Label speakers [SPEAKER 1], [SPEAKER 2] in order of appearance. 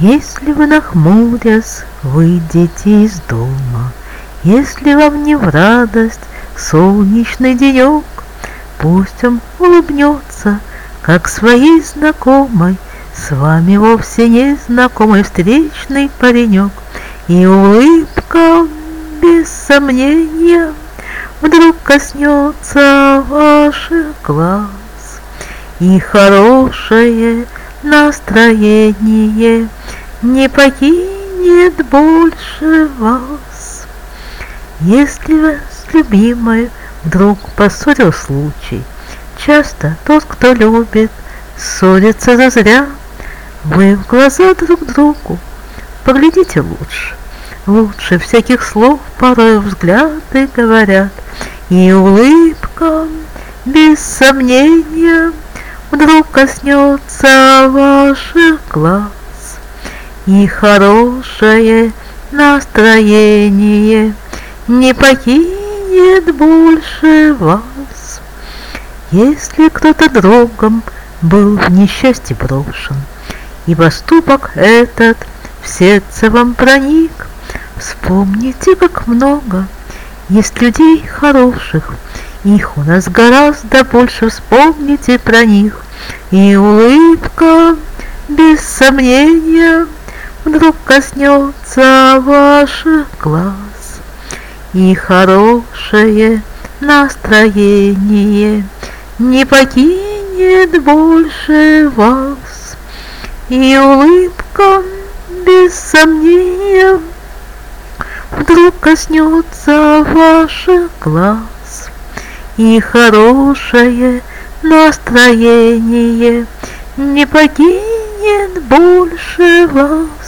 [SPEAKER 1] Если вы, нахмурясь, выйдете из дома, если вам не в радость солнечный денек, пусть он улыбнется, как своей знакомой, с вами вовсе не знакомый встречный паренек. И улыбка, без сомнения, вдруг коснется ваших глаз, и хорошее настроение не покинет больше вас. Если вас с любимой вдруг поссорил случай, часто тот, кто любит, ссорится зазря. Вы в глаза друг другу поглядите лучше, лучше всяких слов порой взгляды говорят, и улыбка, без сомнения, вдруг коснется ваших глаз, и хорошее настроение не покинет больше вас. Если кто-то другом был в несчастье брошен, и поступок этот в сердце вам проник, вспомните, как много есть людей хороших, их у нас гораздо больше, вспомните про них. И улыбка, без сомнения, вдруг коснется ваших глаз, и хорошее настроение не покинет больше вас. И улыбка, без сомнения, вдруг коснется ваших глаз, и хорошее настроение не покинет больше вас.